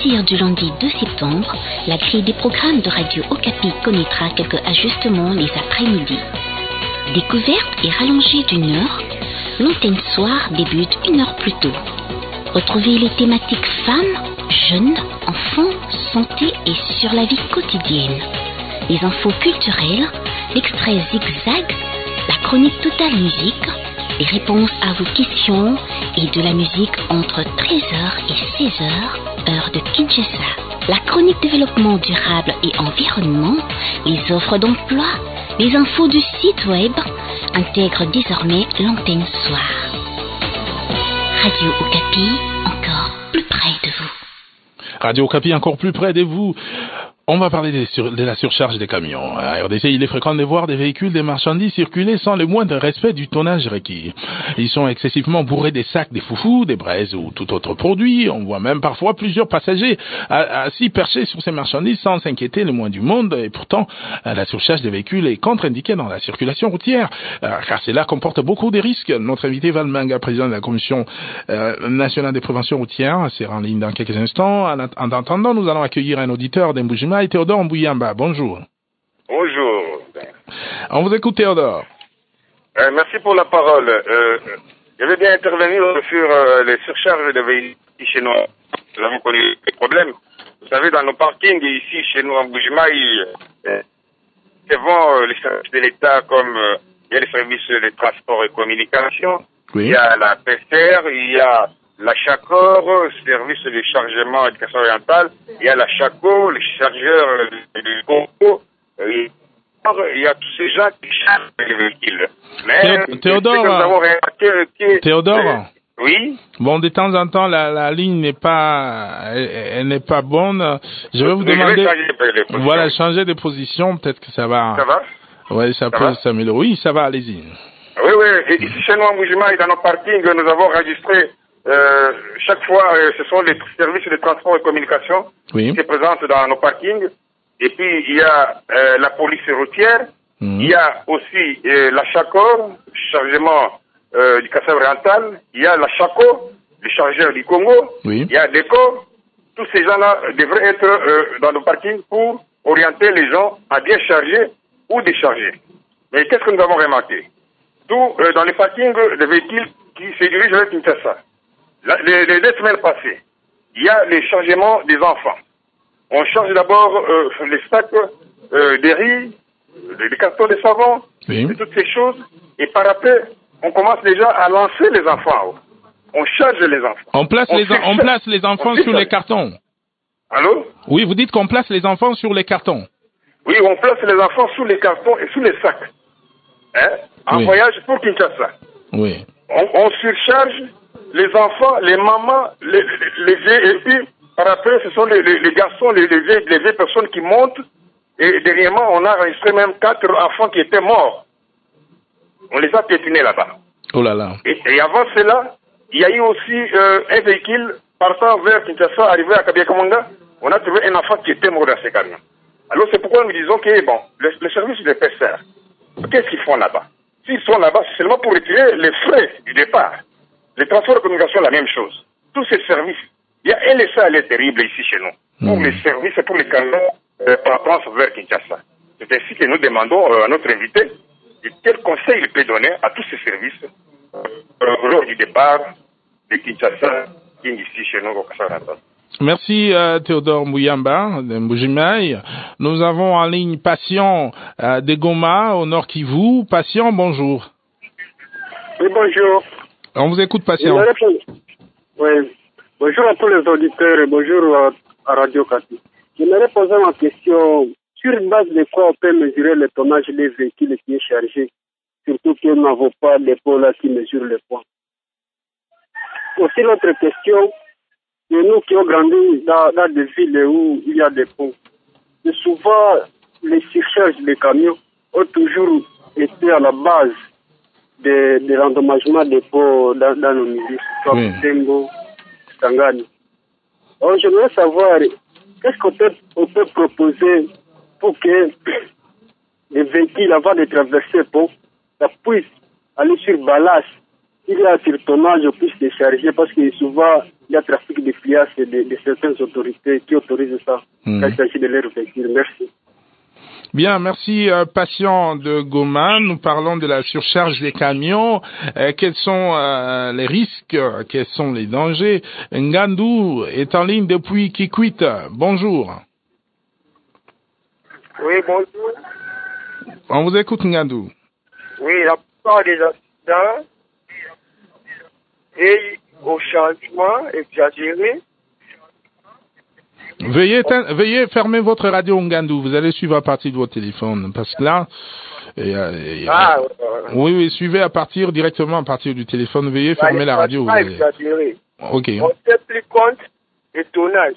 partir du lundi 2 septembre, la grille des programmes de Radio Okapi connaîtra quelques ajustements les après-midi. Découverte et rallongée d'une heure, l'antenne soir débute une heure plus tôt. Retrouvez les thématiques femmes, jeunes, enfants, santé et sur la vie quotidienne. Les infos culturelles, l'extrait zigzag, la chronique Total Musique, les réponses à vos questions et de la musique entre 13h et 16h, heure de Kinshasa. La chronique développement durable et environnement, les offres d'emploi, les infos du site web intègrent désormais l'antenne soir. Radio Okapi, encore plus près de vous. Radio Okapi, encore plus près de vous. On va parler de la surcharge des camions. À RDC, il est fréquent de voir des véhicules de marchandises circuler sans le moindre respect du tonnage requis. Ils sont excessivement bourrés des sacs, des foufous, des braises ou tout autre produit. On voit même parfois plusieurs passagers assis perchés sur ces marchandises sans s'inquiéter le moins du monde. Et pourtant, la surcharge des véhicules est contre-indiquée dans la circulation routière, car cela comporte beaucoup de risques. Notre invité Val Manga, président de la Commission nationale de prévention routière, sera en ligne dans quelques instants. En attendant, nous allons accueillir un auditeur d'Mbujima et Théodore Mbuyamba. Bonjour. Bonjour. On vous écoute, Théodore. Merci pour la parole. Je vais bien intervenir sur les surcharges de véhicules chez nous. Nous avons connu des problèmes. Vous savez, dans nos parkings ici, chez nous, en Bujimaï, devant les services de l'État comme il y a les services de transport et communication, oui. Il y a la PCR, il y a la Chacor, service de chargement éducation orientale, il y a la Chaco, les chargeurs du Congo, il y a tous ces gens qui chargent les véhicules. Mais Théodore, Théodore, oui. Bon, de temps en temps, la ligne n'est pas bonne. Je vais vous demander, voilà, changer de position, peut-être que ça va. Ça va? Ouais, ça peut s'améliorer. Oui, ça va, allez-y. Oui, et ici chez nous, en Mbujima et dans nos parkings, nous avons enregistré chaque fois, ce sont les services de transport et communication qui se présentent dans nos parkings. Et puis, il y a la police routière. Il y a aussi la Chacor, chargement du Kassai oriental. Il y a la Chaco, le chargeur du Congo. Il y a l'ECO. Tous ces gens-là devraient être dans nos parkings pour orienter les gens à bien charger ou décharger. Mais qu'est-ce que nous avons remarqué? Dans les parkings de véhicules qui se dirigent vers Kinshasa. Les 2 semaines passées, il y a les chargements des enfants. On charge d'abord les sacs de riz, les cartons de savon, et toutes ces choses. Et par après, on commence déjà à lancer les enfants. On charge les enfants. On place les enfants sur les cartons. Allô? Oui, vous dites qu'on place les enfants sur les cartons. Oui, on place les enfants sous les cartons et sous les sacs. En voyage pour Kinshasa. Oui. On surcharge les enfants, les mamans, les vieux, et puis par après, ce sont les garçons, les vieilles personnes qui montent. Et dernièrement, on a enregistré même 4 enfants qui étaient morts. On les a piétinés là-bas. Oh là là. Et avant cela, il y a eu aussi un véhicule partant vers Kinshasa, arrivé à Kabiakamanga. On a trouvé un enfant qui était mort dans ce camion. Alors c'est pourquoi nous disons que, bon, le service de PCR, qu'est-ce qu'ils font là-bas? S'ils sont là-bas, c'est seulement pour retirer les frais du départ. Les transports de communication, la même chose. Tous ces services, il y a un laisser-aller terrible ici chez nous. Pour les services et pour les camions partant vers Kinshasa. C'est ainsi que nous demandons à notre invité quel conseil il peut donner à tous ces services lors du départ de Kinshasa, qui est ici chez nous au Kassai. Merci Théodore Mbuyamba de Mbujimaï. Nous avons en ligne Patient de Goma au Nord Kivu. Patient, bonjour. Oui, bonjour. On vous écoute, Patient. Oui. Bonjour à tous les auditeurs et bonjour à Radio Okapi. J'aimerais poser ma question. Sur une base de quoi on peut mesurer le tonnage des véhicules qui est chargé, surtout que nous n'avons pas d'épaule là qui mesure le poids. Aussi, l'autre question, c'est nous qui avons grandi dans des villes où il y a des ponts. Et souvent, les surcharges des camions ont toujours été à la base de l'endommagement des ponts dans nos milieux, comme Tembo, Tangani. Alors, j'aimerais savoir, qu'est-ce qu'on peut proposer pour que les véhicules, avant de traverser le pont, ça puisse aller sur Balas, il y a sur tonnage, puisse décharger, parce que souvent, il y a trafic de pliage de certaines autorités qui autorisent ça quand il s'agit de leurs véhicules. Merci. Bien, merci patient de Goma. Nous parlons de la surcharge des camions. Quels sont les risques? Quels sont les dangers? Ngandou est en ligne depuis Kikwit. Bonjour. Oui, bonjour. On vous écoute, Ngandou. Oui, la plupart des accidents et au changement exagéré. Veuillez fermer votre radio Ngandou. Vous allez suivre à partir de votre téléphone. Parce que là, oui, suivez directement à partir du téléphone. Veuillez fermer la radio. Pas exagéré. Ok. On ne tient plus compte du tonnage.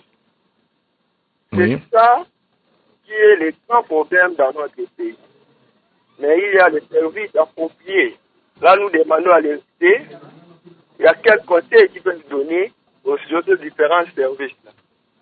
C'est ça qui est le grand problème dans notre pays. Mais il y a les services appropriés. Là, nous demandons à l'invité, il y a quel conseil qui peut nous donner aux différents services. Là.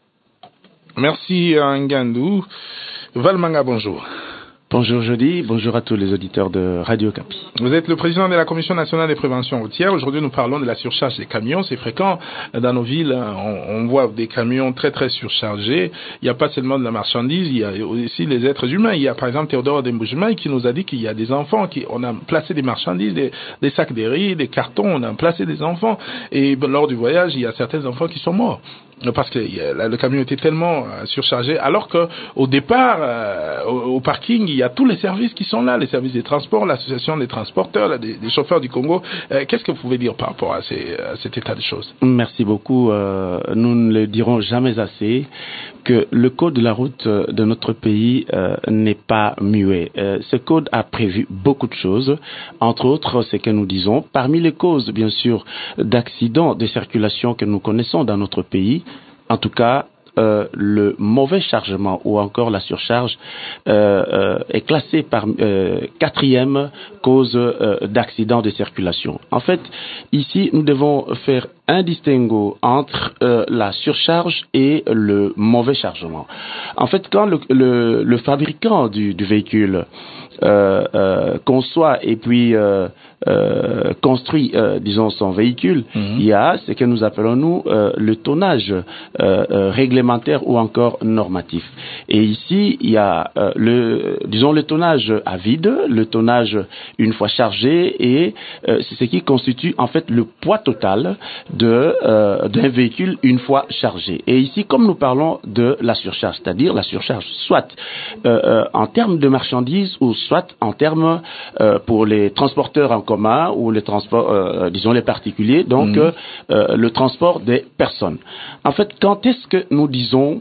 Merci Ngandou. Valmanga, bonjour. Bonjour Jody, bonjour à tous les auditeurs de Radio Okapi. Vous êtes le président de la Commission nationale des préventions routières. Aujourd'hui, nous parlons de la surcharge des camions. C'est fréquent dans nos villes. On voit des camions très très surchargés. Il n'y a pas seulement de la marchandise, il y a aussi les êtres humains. Il y a par exemple Théodore Demboujimaï qui nous a dit qu'il y a des enfants on a placé des marchandises, des sacs de riz, des cartons, on a placé des enfants. Et lors du voyage, il y a certains enfants qui sont morts. Parce que le camion était tellement surchargé, alors que au départ, au parking, il y a tous les services qui sont là, les services des transports, l'association des transporteurs, des chauffeurs du Congo. Qu'est-ce que vous pouvez dire par rapport à cet état de choses? Merci beaucoup. Nous ne le dirons jamais assez que le code de la route de notre pays n'est pas muet. Ce code a prévu beaucoup de choses, entre autres ce que nous disons. Parmi les causes, bien sûr, d'accidents de circulation que nous connaissons dans notre pays, en tout cas, le mauvais chargement ou encore la surcharge est classé par quatrième cause d'accident de circulation. En fait, ici, nous devons faire un distinguo entre la surcharge et le mauvais chargement. En fait, quand le fabricant du véhicule conçoit et puis construit, disons, son véhicule, il y a ce que nous appelons, nous, le tonnage réglementaire ou encore normatif. Et ici, il y a le tonnage à vide, le tonnage une fois chargé, et c'est ce qui constitue en fait le poids total d'un véhicule une fois chargé. Et ici, comme nous parlons de la surcharge, c'est-à-dire la surcharge soit en termes de marchandises ou soit en termes pour les transporteurs en commun ou les transports, disons les particuliers, donc le transport des personnes. En fait, quand est-ce que nous disons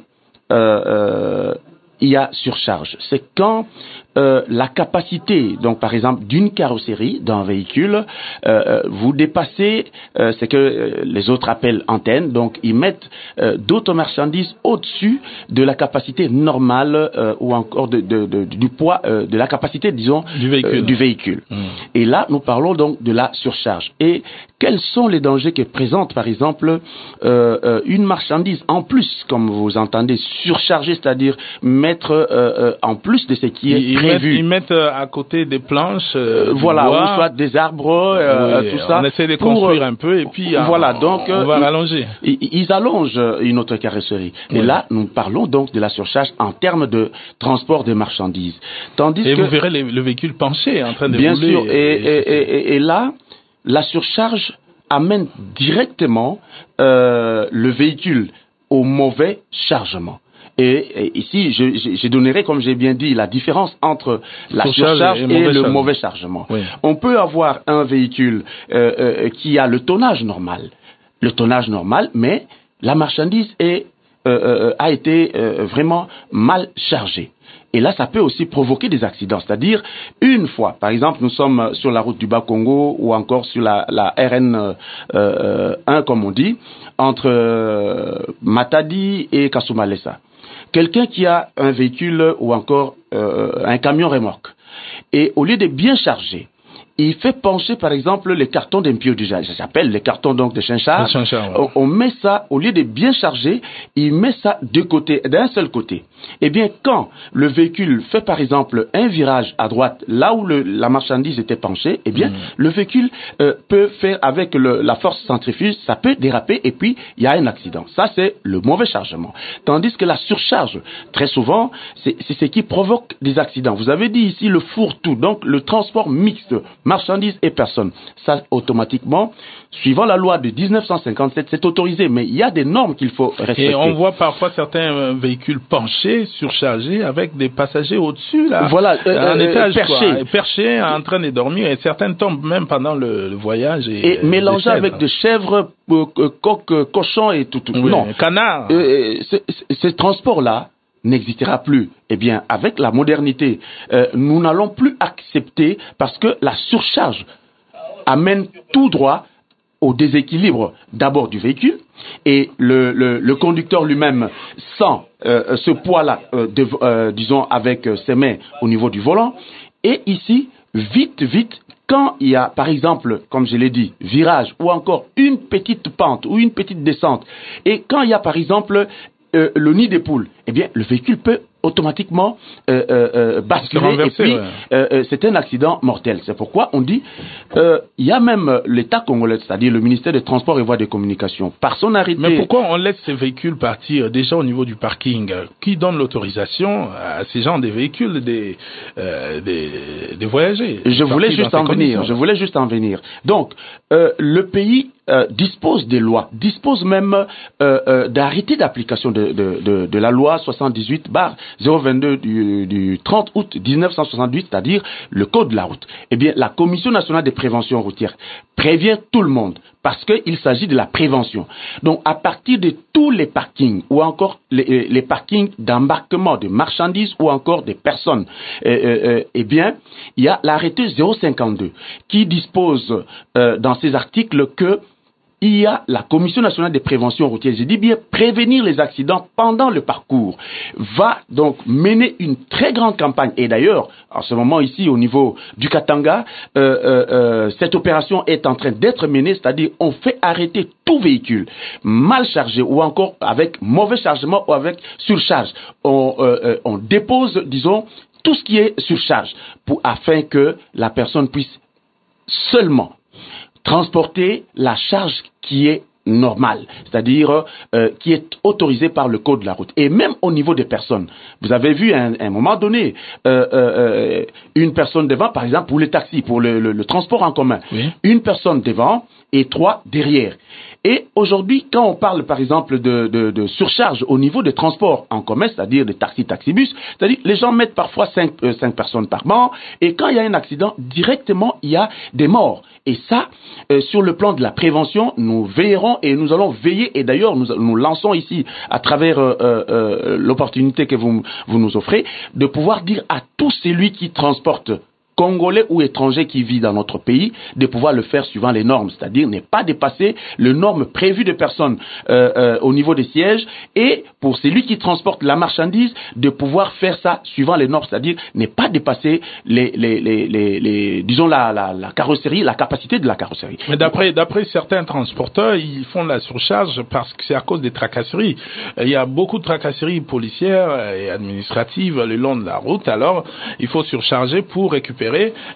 il y a surcharge? C'est quand la capacité, donc par exemple d'une carrosserie d'un véhicule, vous dépassez ce que les autres appellent antenne, donc ils mettent d'autres marchandises au-dessus de la capacité normale ou encore du poids de la capacité, disons, du véhicule. Et là, nous parlons donc de la surcharge. Et quels sont les dangers que présente, par exemple, une marchandise en plus, comme vous entendez, surcharger, c'est-à-dire mettre en plus de ce qui est prévu. Ils mettent à côté des planches, voilà, bois, ou soit des arbres, tout ça. On essaie de construire un peu et puis voilà, donc on va rallonger. Ils allongent une autre carrosserie. Et là, nous parlons donc de la surcharge en termes de transport de marchandises. Tandis vous verrez le véhicule penché en train de bien rouler. Bien sûr. Et là, la surcharge amène directement le véhicule au mauvais chargement. Et ici, je donnerai, comme j'ai bien dit, la différence entre la surcharge et le mauvais chargement. Oui. On peut avoir un véhicule qui a le tonnage normal. Le tonnage normal, mais la marchandise a été vraiment mal chargée. Et là, ça peut aussi provoquer des accidents. C'est-à-dire, une fois, par exemple, nous sommes sur la route du Bas-Congo ou encore sur la RN 1, comme on dit, entre Matadi et Kasumbalesa. Quelqu'un qui a un véhicule ou encore un camion remorque, et au lieu de bien charger, il fait pencher, par exemple, les cartons d'impio déjà. Ça s'appelle les cartons donc de Chinchard. Ouais. On met ça, au lieu de bien charger, il met ça de côté, d'un seul côté. Eh bien, quand le véhicule fait, par exemple, un virage à droite, là où la marchandise était penchée, eh bien, le véhicule peut faire, avec la force centrifuge, ça peut déraper et puis il y a un accident. Ça, c'est le mauvais chargement. Tandis que la surcharge, très souvent, c'est ce qui provoque des accidents. Vous avez dit ici le fourre-tout, donc le transport mixte, marchandises et personnes. Ça, automatiquement, suivant la loi de 1957, c'est autorisé, mais il y a des normes qu'il faut respecter. Et on voit parfois certains véhicules penchés, surchargés, avec des passagers au-dessus, là. Voilà, un étage, perché. Perché, en train de dormir, et certains tombent même pendant le voyage. Et mélangés avec de chèvres, coqs, cochons et tout. Oui, non. Canards. Ce transport-là n'existera plus. Eh bien, avec la modernité, nous n'allons plus accepter, parce que la surcharge amène tout droit au déséquilibre d'abord du véhicule, et le conducteur lui-même sent ce poids-là, disons avec ses mains au niveau du volant, et ici, vite, quand il y a, par exemple, comme je l'ai dit, virage, ou encore une petite pente, ou une petite descente, et quand il y a, par exemple, le nid des poules, eh bien, le véhicule peut automatiquement basculer, et puis c'est un accident mortel. C'est pourquoi on dit, il y a même l'État congolais, c'est-à-dire le ministère des Transports et Voies de Communication, par son arrêté... Mais pourquoi on laisse ces véhicules partir déjà au niveau du parking? Qui donne l'autorisation à ces gens des véhicules, des voyagers? Je voulais juste en venir. Donc, le pays dispose des lois, dispose même d'arrêtés d'application de la loi 78/022 du 30 août 1968, c'est-à-dire le code de la route. Eh bien, la Commission nationale de prévention routière prévient tout le monde, parce qu'il s'agit de la prévention. Donc, à partir de tous les parkings, ou encore les parkings d'embarquement de marchandises, ou encore des personnes, eh bien, il y a l'arrêté 052 qui dispose dans ses articles que il y a la Commission nationale de prévention routière, je dis bien prévenir les accidents pendant le parcours, va donc mener une très grande campagne. Et d'ailleurs, en ce moment ici au niveau du Katanga, cette opération est en train d'être menée, c'est-à-dire on fait arrêter tout véhicule mal chargé ou encore avec mauvais chargement ou avec surcharge. On dépose, disons, tout ce qui est surcharge afin que la personne puisse seulement transporter la charge qui est normale, c'est-à-dire qui est autorisée par le code de la route. Et même au niveau des personnes, vous avez vu à un moment donné une personne devant, par exemple pour les taxis, pour le transport en commun, oui. Une personne devant et 3 derrière. Et aujourd'hui, quand on parle par exemple de surcharge au niveau des transports en commun, c'est-à-dire des taxi-bus, c'est-à-dire les gens mettent parfois 5 personnes par banc, et quand il y a un accident, directement il y a des morts. Et ça, sur le plan de la prévention, nous veillerons et nous allons veiller, et d'ailleurs nous lançons ici, à travers l'opportunité que vous nous offrez, de pouvoir dire à tous celui qui transporte Congolais ou étrangers qui vit dans notre pays, de pouvoir le faire suivant les normes, c'est-à-dire ne pas dépasser les normes prévues de personnes au niveau des sièges, et pour celui qui transporte la marchandise, de pouvoir faire ça suivant les normes, c'est-à-dire ne pas dépasser disons la carrosserie, la capacité de la carrosserie. Mais d'après certains transporteurs, ils font la surcharge parce que c'est à cause des tracasseries. Il y a beaucoup de tracasseries policières et administratives le long de la route, alors il faut surcharger pour récupérer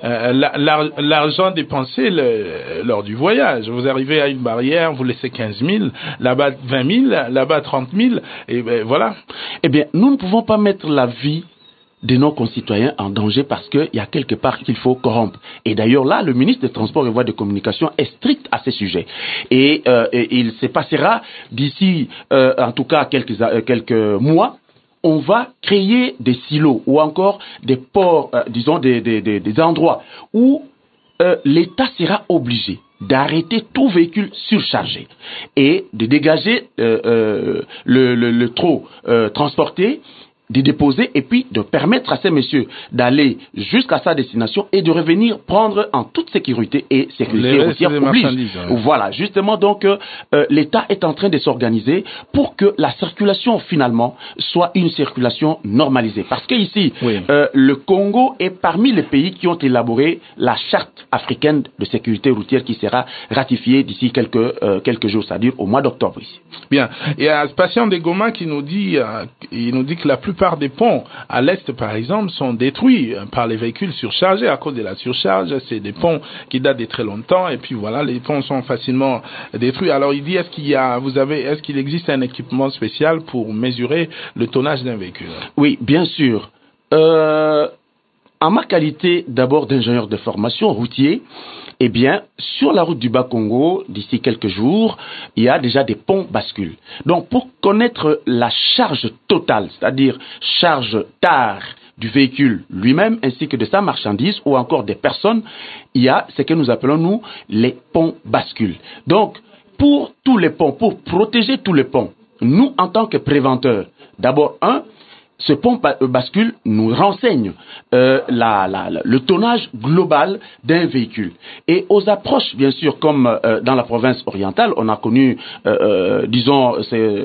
l'argent dépensé lors du voyage. Vous arrivez à une barrière, vous laissez 15 000, là-bas 20 000, là-bas 30 000, et ben voilà. Eh bien, nous ne pouvons pas mettre la vie de nos concitoyens en danger parce qu'il y a quelque part qu'il faut corrompre. Et d'ailleurs là, le ministre des Transports et Voies de Communication est strict à ce sujet. Et il se passera d'ici, en tout cas quelques mois, on va créer des silos ou encore des ports, disons des endroits où l'État sera obligé d'arrêter tout véhicule surchargé et de dégager le trop transporté d'y déposer et puis de permettre à ces messieurs d'aller jusqu'à sa destination et de revenir prendre en toute sécurité et sécurité routière oblige. Voilà, justement, donc l'État est en train de s'organiser pour que la circulation finalement soit une circulation normalisée. Parce que ici, le Congo est parmi les pays qui ont élaboré la charte africaine de sécurité routière qui sera ratifiée d'ici quelques jours, c'est-à-dire au mois d'octobre ici. Bien. Il y a Patient de Goma qui nous dit que la plupart des ponts à l'est, par exemple, sont détruits par les véhicules surchargés à cause de la surcharge. C'est des ponts qui datent de très longtemps et puis voilà, les ponts sont facilement détruits. Alors il dit, est-ce qu'il existe un équipement spécial pour mesurer le tonnage d'un véhicule? Oui, bien sûr. En ma qualité d'abord d'ingénieur de formation routier, eh bien, sur la route du Bas-Congo, d'ici quelques jours, il y a déjà des ponts bascules. Donc, pour connaître la charge totale, c'est-à-dire charge tare du véhicule lui-même, ainsi que de sa marchandise ou encore des personnes, il y a ce que nous appelons, nous, les ponts bascules. Donc, pour tous les ponts, pour protéger tous les ponts, nous, en tant que préventeurs, d'abord, ce pont bascule nous renseigne le tonnage global d'un véhicule. Et aux approches, bien sûr, comme dans la province orientale, on a connu, disons,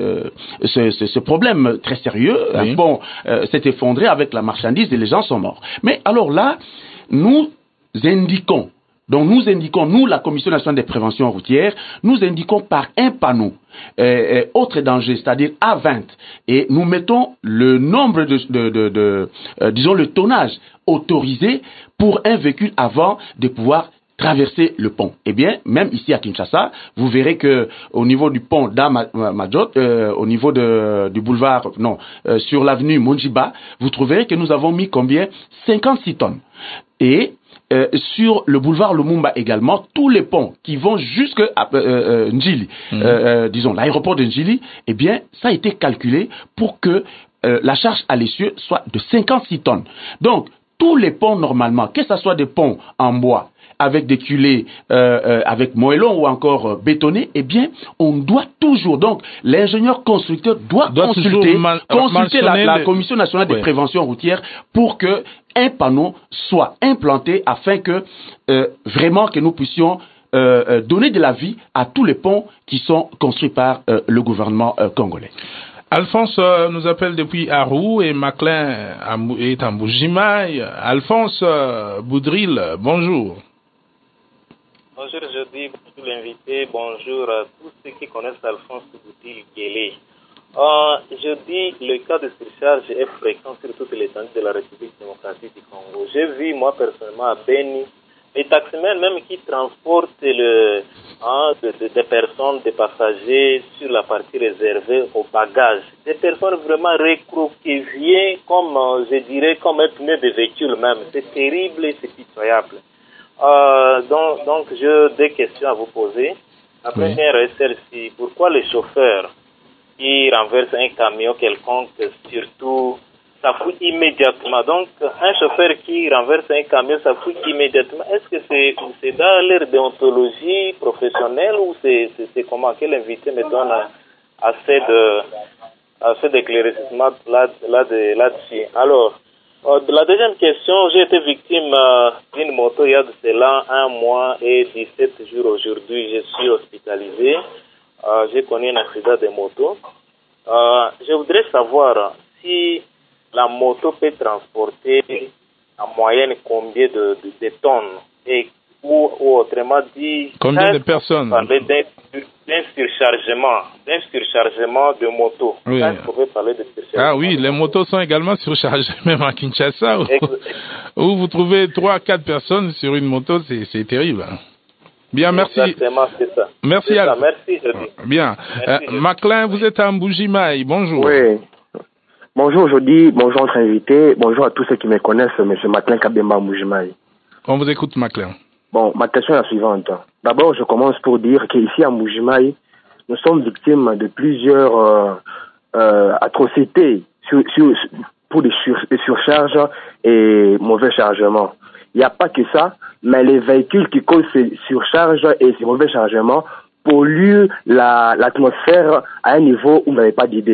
ce problème très sérieux. Oui. Un pont s'est effondré avec la marchandise et les gens sont morts. Mais alors là, nous indiquons, nous, la Commission nationale des préventions routières, nous indiquons par un panneau autre danger, c'est-à-dire A20, et nous mettons le nombre disons le tonnage autorisé pour un véhicule avant de pouvoir traverser le pont. Eh bien, même ici à Kinshasa, vous verrez que au niveau du pont d'Amajot, au niveau du boulevard, sur l'avenue Monjiba, vous trouverez que nous avons mis combien? 56 tonnes. Et sur le boulevard Lumumba également, tous les ponts qui vont jusqu'à Njili, disons l'aéroport de Njili, eh bien, ça a été calculé pour que la charge à l'essieu soit de 56 tonnes. Donc, tous les ponts normalement, que ce soit des ponts en bois, avec des culées, avec moellons ou encore bétonnés, eh bien, on doit toujours, donc, l'ingénieur constructeur doit consulter la Commission nationale de prévention routière pour que un panneau soit implanté afin que vraiment que nous puissions donner de la vie à tous les ponts qui sont construits par le gouvernement congolais. Alphonse nous appelle depuis Arou et Maclin est en Bougimaï. Alphonse Boudril, bonjour. Bonjour, je dis bonjour l'invité, bonjour à tous ceux qui connaissent Alphonse Boudril Guélé. Je dis le cas de surcharge est fréquent sur toute l'étendue de la République démocratique du Congo. J'ai vu moi personnellement à Beni les taximens même qui transportent des personnes, des passagers sur la partie réservée aux bagages. Des personnes vraiment recroquevillées comme je dirais comme un pneu de véhicule même. C'est terrible et c'est pitoyable. Donc j'ai deux questions à vous poser. La première est celle-ci. Pourquoi les chauffeurs qui renverse un camion quelconque, surtout, ça fouille immédiatement. Donc, un chauffeur qui renverse un camion, ça fouille immédiatement. Est-ce que c'est dans leur déontologie professionnelle ou c'est comment? Quel invité me donne assez d'éclaircissement là-dessus? Alors, la deuxième question, j'ai été victime d'une moto il y a de cela 1 mois et 17 jours aujourd'hui. Je suis hospitalisé. J'ai connu un accident de moto. Je voudrais savoir si la moto peut transporter en moyenne combien de tonnes ou autrement dit combien de personnes. Parler d'un surchargement de moto. Oui. Vous pouvez parler de surchargement. Ah oui, les motos sont également surchargées, même à Kinshasa où vous trouvez 3-4 personnes sur une moto, c'est terrible. Bien, merci. Exactement, c'est ça. Merci, c'est ça. Merci, je dis. Bien. Maclin, vous êtes à Mbujimaï. Bonjour. Oui. Bonjour, je dis bonjour à notre invité. Bonjour à tous ceux qui me connaissent, M. Maclin Kabemba Mbujimaï. On vous écoute, Maclin. Bon, ma question est la suivante. D'abord, je commence pour dire qu'ici à Mbujimaï, nous sommes victimes de plusieurs atrocités pour des surcharges et mauvais chargements. Il n'y a pas que ça, mais les véhicules qui causent ces surcharges et ces mauvais chargements polluent l'atmosphère à un niveau où vous n'avez pas d'idée.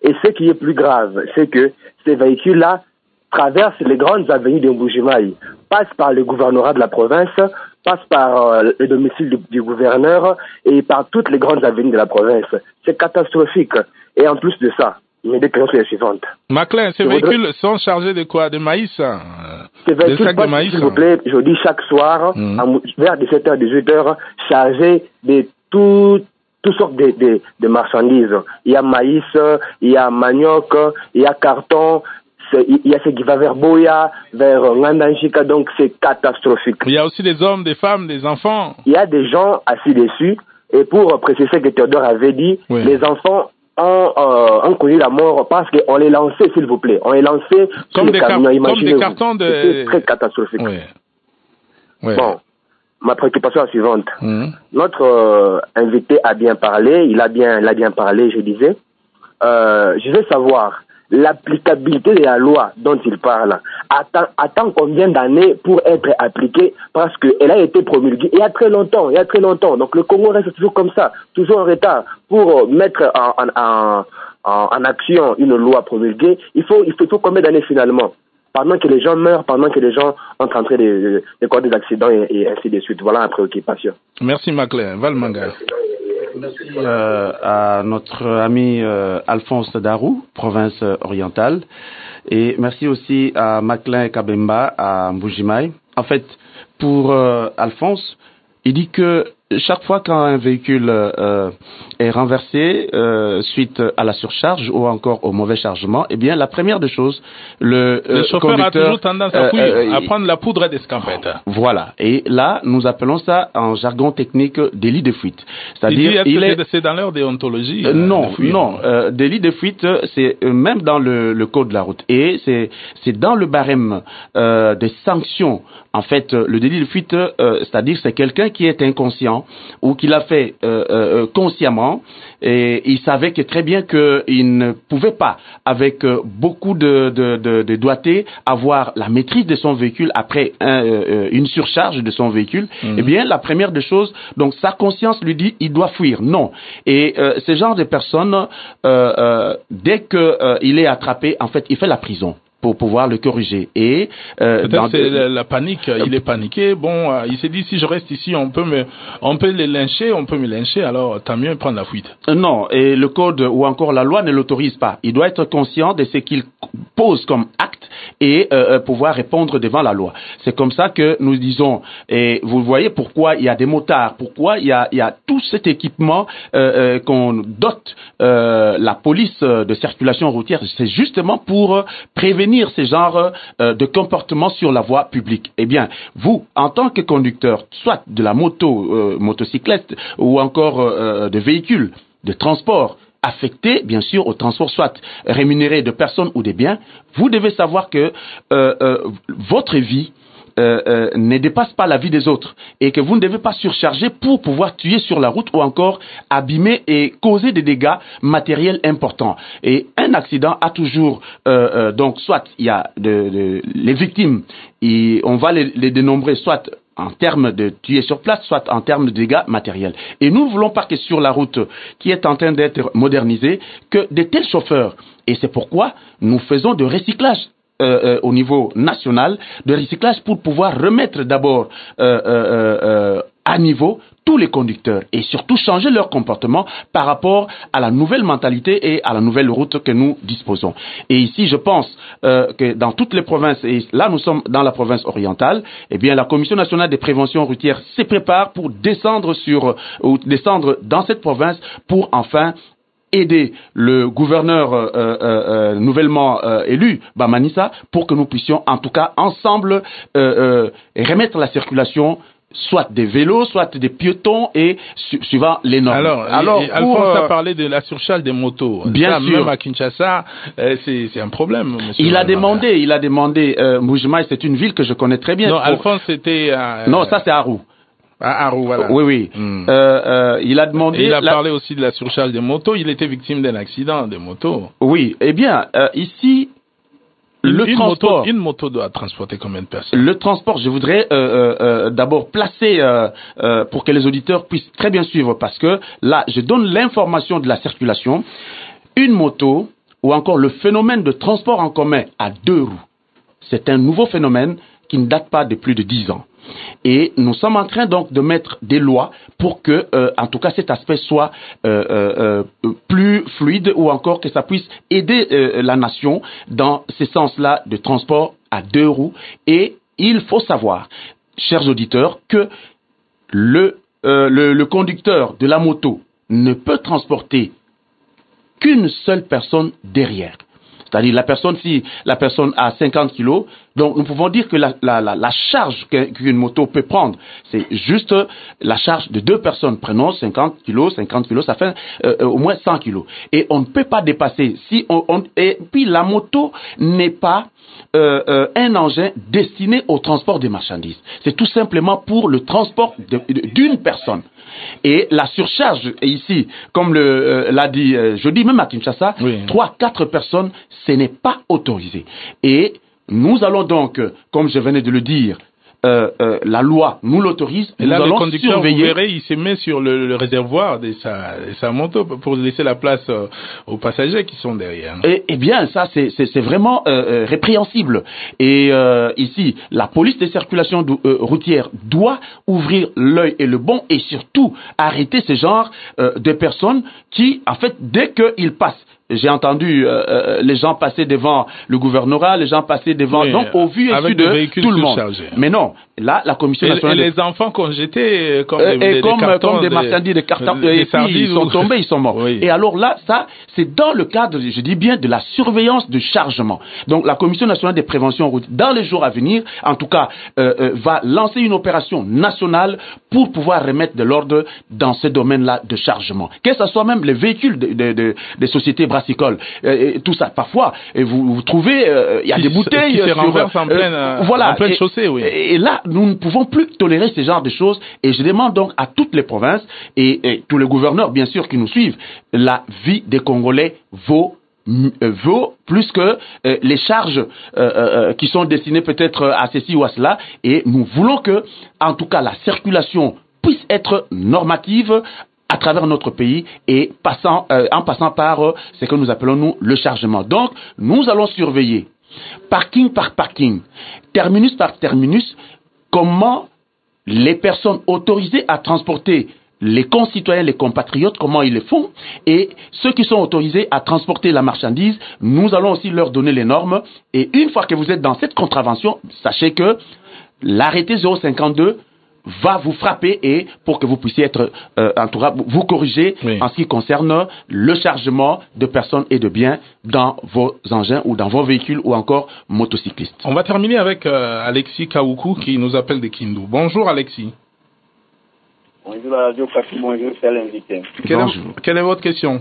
Et ce qui est plus grave, c'est que ces véhicules-là traversent les grandes avenues de Mbuji-Mayi, passent par le gouvernorat de la province, passent par le domicile du gouverneur et par toutes les grandes avenues de la province. C'est catastrophique. Et en plus de ça, mes questions sont les suivantes. Maclin, ces véhicules sont chargés de quoi? De maïs? Ces véhicules passent, s'il vous plaît, je dis chaque soir, vers 17h, 18h, chargés de toutes sortes de marchandises. Il y a maïs, il y a manioc, il y a carton, il y a ce qui va vers Boya, vers Ngandanjika, donc c'est catastrophique. Il y a aussi des hommes, des femmes, des enfants. Il y a des gens assis dessus, et pour préciser ce que Théodore avait dit, les enfants ont connu la mort parce qu'on les lançait, s'il vous plaît. On les lançait comme des cartons de... C'était très catastrophique. Oui. Bon, ma préoccupation est la suivante. Notre invité a bien parlé, il a bien parlé, je disais. Je veux savoir l'applicabilité de la loi dont il parle attend combien d'années pour être appliquée, parce qu'elle a été promulguée il y a très longtemps. Donc le Congo reste toujours comme ça, toujours en retard. Pour mettre en action une loi promulguée, il faut combien d'années finalement? Pendant que les gens meurent, pendant que les gens sont en train de causer des accidents et ainsi de suite. Voilà la préoccupation. Merci Maclin. Valmanga. Merci à notre ami Alphonse Darou, province orientale. Et merci aussi à Maclin Kabemba, à Mbuji-Mayi. En fait, pour Alphonse, il dit que chaque fois qu'un véhicule est renversé suite à la surcharge ou encore au mauvais chargement, eh bien la première des choses, le chauffeur a toujours tendance à prendre la poudre d'escampette. Voilà. Et là, nous appelons ça en jargon technique délit de fuite. C'est-à-dire, c'est dans leur déontologie. Non. Délit de fuite, c'est même dans le code de la route. Et c'est dans le barème des sanctions. En fait, le délit de fuite, c'est-à-dire c'est quelqu'un qui est inconscient ou qui l'a fait consciemment et il savait que très bien qu'il ne pouvait pas, avec beaucoup de doigté, avoir la maîtrise de son véhicule après une surcharge de son véhicule. Eh bien, la première des choses, donc sa conscience lui dit il doit fuir. Non. Et ce genre de personne, dès qu'il est attrapé, en fait, il fait la prison pour pouvoir le corriger. Et peut-être c'est la panique, il est paniqué. Bon, il s'est dit si je reste ici, on peut les lyncher, on peut me lyncher, alors tant mieux prendre la fuite. Non, et le code ou encore la loi ne l'autorise pas. Il doit être conscient de ce qu'il pose comme acte et pouvoir répondre devant la loi. C'est comme ça que nous disons, et vous voyez pourquoi il y a des motards, pourquoi il y a tout cet équipement qu'on dote la police de circulation routière, c'est justement pour prévenir ces genres de comportements sur la voie publique. Eh bien, vous, en tant que conducteur, soit de la motocyclette ou encore de véhicules de transport, affecté, bien sûr, au transport, soit rémunéré de personnes ou des biens, vous devez savoir que votre vie ne dépasse pas la vie des autres et que vous ne devez pas surcharger pour pouvoir tuer sur la route ou encore abîmer et causer des dégâts matériels importants. Et un accident a toujours donc soit il y a les victimes et on va les dénombrer soit en termes de tuer sur place, soit en termes de dégâts matériels. Et nous ne voulons pas que sur la route qui est en train d'être modernisée, que de tels chauffeurs, et c'est pourquoi nous faisons de recyclage au niveau national, de recyclage pour pouvoir remettre d'abord à niveau tous les conducteurs et surtout changer leur comportement par rapport à la nouvelle mentalité et à la nouvelle route que nous disposons. Et ici, je pense que dans toutes les provinces, et là nous sommes dans la province orientale, eh bien la Commission nationale des préventions routières se prépare pour descendre dans cette province pour enfin aider le gouverneur nouvellement élu, Bamanissa, pour que nous puissions en tout cas ensemble remettre la circulation soit des vélos, soit des piétons et suivant les normes. Alors Alphonse a parlé de la surcharge des motos. Bien sûr. Même à Kinshasa, c'est un problème, monsieur. Il a demandé, Mbuji-Mayi, c'est une ville que je connais très bien. Non, Alphonse, c'était... Non, ça c'est Arou. Arou, voilà. Oui. Il a demandé... Et il a parlé aussi de la surcharge des motos. Il était victime d'un accident de moto. Oui. Eh bien, ici... Une moto doit transporter combien de personnes? Le transport, je voudrais d'abord placer pour que les auditeurs puissent très bien suivre, parce que là, je donne l'information de la circulation. Une moto ou encore le phénomène de transport en commun à 2 roues, c'est un nouveau phénomène qui ne date pas de plus de 10 ans. Et nous sommes en train donc de mettre des lois pour que, en tout cas, cet aspect soit plus fluide, ou encore que ça puisse aider la nation dans ce sens-là de transport à 2 roues. Et il faut savoir, chers auditeurs, que le conducteur de la moto ne peut transporter qu'une seule personne derrière. C'est-à-dire si la personne a 50 kilos, donc nous pouvons dire que la charge qu'une moto peut prendre, c'est juste la charge de 2 personnes. Prenons 50 kilos, ça fait au moins 100 kilos. Et on ne peut pas dépasser. Et puis la moto n'est pas un engin destiné au transport des marchandises. C'est tout simplement pour le transport d'une personne. Et la surcharge ici, comme l'a dit jeudi même à Kinshasa, 3-4 personnes, ce n'est pas autorisé. Et nous allons donc, comme je venais de le dire, la loi nous l'autorise. Et là, le conducteur, vous verrez, il se met sur le réservoir de sa moto pour laisser la place aux passagers qui sont derrière. Eh bien, ça, c'est vraiment répréhensible. Et ici, la police de circulation routière doit ouvrir l'œil et le bon, et surtout arrêter ce genre de personnes qui, en fait, dès qu'ils passent, j'ai entendu les gens passer devant le gouvernorat, les gens passer devant, donc au vu et su de tout le monde. Mais non, là, la commission nationale... Et les enfants qu'on jetait comme des marchandises, des cartons, et puis ils sont tombés, ils sont morts. Oui. Et alors là, ça, c'est dans le cadre, je dis bien, de la surveillance de chargement. Donc la commission nationale des préventions routières, dans les jours à venir, en tout cas, va lancer une opération nationale pour pouvoir remettre de l'ordre dans ce domaine-là de chargement. Que ce soit même les véhicules des sociétés brassicoles, tout ça. Parfois, vous trouvez, il y a des bouteilles qui se renversent en pleine chaussée, oui. Et là, nous ne pouvons plus tolérer ce genre de choses. Et je demande donc à toutes les provinces et tous les gouverneurs, bien sûr, qui nous suivent, la vie des Congolais vaut plus que les charges qui sont destinées peut-être à ceci ou à cela. Et nous voulons que, en tout cas, la circulation puisse être normative à travers notre pays, et en passant par ce que nous appelons nous le chargement. Donc, nous allons surveiller parking par parking, terminus par terminus, comment les personnes autorisées à transporter les concitoyens, les compatriotes, comment ils le font, et ceux qui sont autorisés à transporter la marchandise, nous allons aussi leur donner les normes. Et une fois que vous êtes dans cette contravention, sachez que l'arrêté 052 va vous frapper, et pour que vous puissiez être, en tout cas, vous corriger en ce qui concerne le chargement de personnes et de biens dans vos engins ou dans vos véhicules ou encore motocyclistes. On va terminer avec Alexis Kaoukou qui nous appelle de Kindu. Bonjour Alexis. Bonjour à Radio Papi, bonjour, c'est l'invité. Quelle est votre question?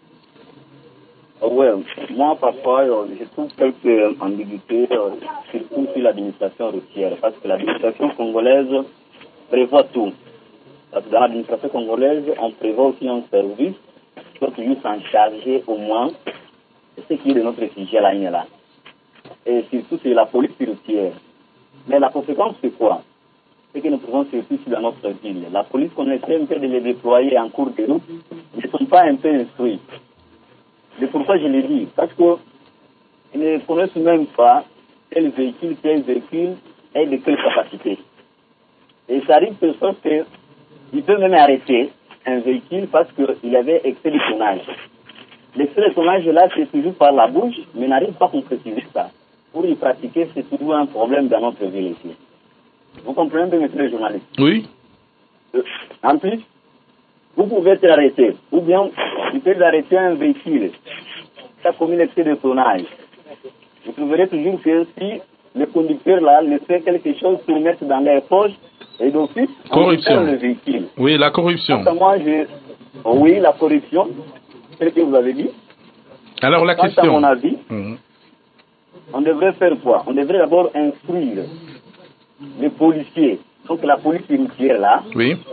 Ouais, moi parfois je trouve quelques ambiguïtés, surtout sur l'administration routière, parce que l'administration congolaise prévoit tout. Parce que dans l'administration congolaise, on prévoit aussi un service qui doit toujours s'en charger au moins de ce qui est de notre sujet là. Et surtout, c'est la police routière. Mais la conséquence, c'est quoi? C'est que nous pouvons surtout dans notre ville. La police qu'on essaie un peu de les déployer en cours de route ne sont pas un peu instruits. C'est pourquoi je l'ai dit. Parce qu'ils ne connaissent même pas quel véhicule et de quelle capacité. Et ça arrive de sorte qu'il peut même arrêter un véhicule parce qu'il avait excès de tonnage. L'excès de tonnage là, c'est toujours par la bouche, mais n'arrive pas à concrétiser ça. Pour y pratiquer, c'est toujours un problème dans notre ville ici. Vous comprenez bien, monsieur le journaliste? Oui. En plus, vous pouvez être arrêté, ou bien vous pouvez arrêter un véhicule qui a commis l'excès de tonnage. Vous trouverez toujours que si le conducteur là ne fait quelque chose pour mettre dans les poches, et d'office, corruption. Le véhicule. Oui, la corruption. Oui, la corruption, c'est ce que vous avez dit. Alors la question. À mon avis, on devrait faire quoi? On devrait d'abord instruire les policiers, donc la police routière là,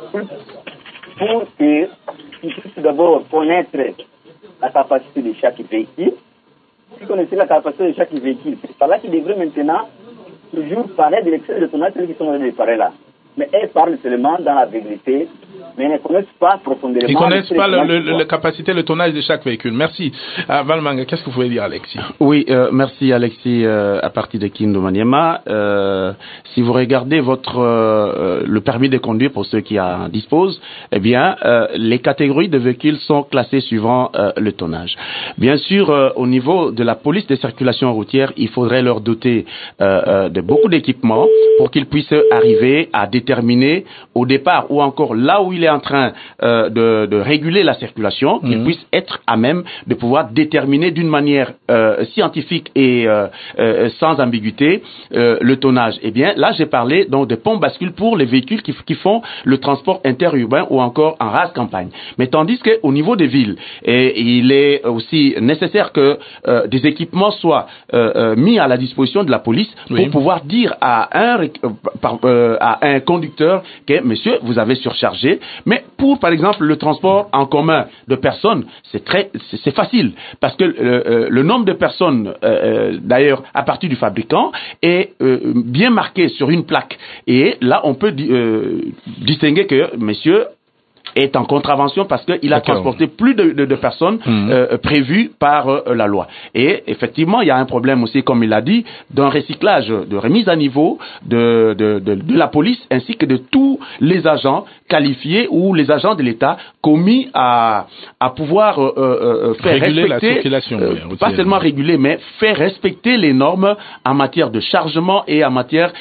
pour qu'ils puissent d'abord connaître la capacité de chaque véhicule. Si vous connaissez la capacité de chaque véhicule, c'est par là qu'ils devraient maintenant toujours parler de l'excès de tonnage qui sont en train de parler là. Mais elle parle seulement dans la vérité mais ils ne connaissent pas profondément. Ils ne connaissent pas la capacité, le tonnage de chaque véhicule. Merci. Valmanga, qu'est-ce que vous pouvez dire, Alexis? Oui, merci Alexis, à partir de Kindu Maniema. Si vous regardez le permis de conduire pour ceux qui en disposent, eh bien, les catégories de véhicules sont classées suivant le tonnage. Bien sûr, au niveau de la police de circulation routière, il faudrait leur doter de beaucoup d'équipements pour qu'ils puissent arriver à déterminer au départ ou encore là où il est en train de réguler la circulation, qu'ils puissent être à même de pouvoir déterminer d'une manière scientifique et sans ambiguïté le tonnage. Eh bien, là, j'ai parlé donc de pont bascule pour les véhicules qui font le transport interurbain ou encore en race campagne. Mais tandis qu'au niveau des villes, il est aussi nécessaire que des équipements soient mis à la disposition de la police pour pouvoir dire à un conducteur que, monsieur, vous avez surchargé. Mais pour, par exemple, le transport en commun de personnes, c'est facile parce que le nombre de personnes, d'ailleurs, à partir du fabricant, est bien marqué sur une plaque. Et là, on peut distinguer que, monsieur, est en contravention parce qu'il a transporté plus de personnes prévues par la loi. Et effectivement, il y a un problème aussi, comme il l'a dit, d'un recyclage, de remise à niveau de la police ainsi que de tous les agents qualifiés ou les agents de l'État commis à pouvoir faire réguler respecter, la circulation, pas seulement réguler, mais faire respecter les normes en matière de chargement et en matière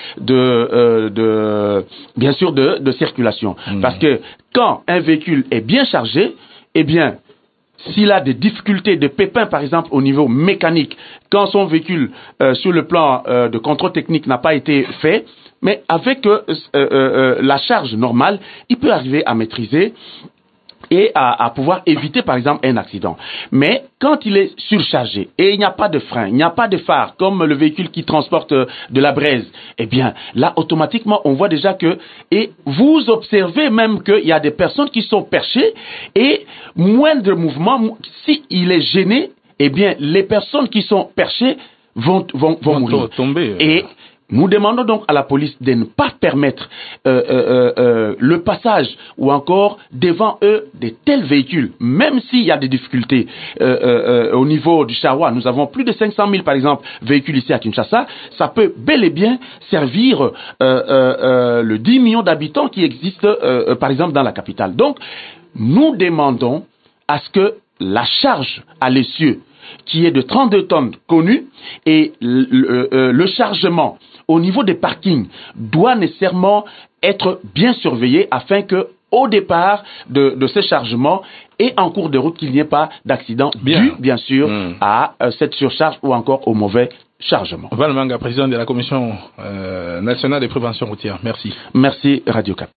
bien sûr de circulation. Parce que quand un véhicule est bien chargé, eh bien, s'il a des difficultés, de pépins, par exemple, au niveau mécanique, quand son véhicule, sur le plan de contrôle technique, n'a pas été fait, mais avec la charge normale, il peut arriver à maîtriser et à pouvoir éviter, par exemple, un accident. Mais quand il est surchargé et il n'y a pas de frein, il n'y a pas de phare, comme le véhicule qui transporte de la braise, eh bien, là, automatiquement, on voit déjà et vous observez même qu'il y a des personnes qui sont perchées et moindre mouvement, s'il est gêné, eh bien, les personnes qui sont perchées vont mourir. Tomber. Et nous demandons donc à la police de ne pas permettre le passage ou encore devant eux de tels véhicules, même s'il y a des difficultés au niveau du Charrois. Nous avons plus de 500 000, par exemple, véhicules ici à Kinshasa. Ça peut bel et bien servir le 10 millions d'habitants qui existent, par exemple, dans la capitale. Donc, nous demandons à ce que la charge à l'essieu, qui est de 32 tonnes connue, et le chargement au niveau des parkings doit nécessairement être bien surveillé afin que, au départ de ce chargement et en cours de route, qu'il n'y ait pas d'accident dû, bien sûr, à cette surcharge ou encore au mauvais chargement. Valmanga, président de la Commission nationale de prévention routière. Merci. Merci, Radio Cap.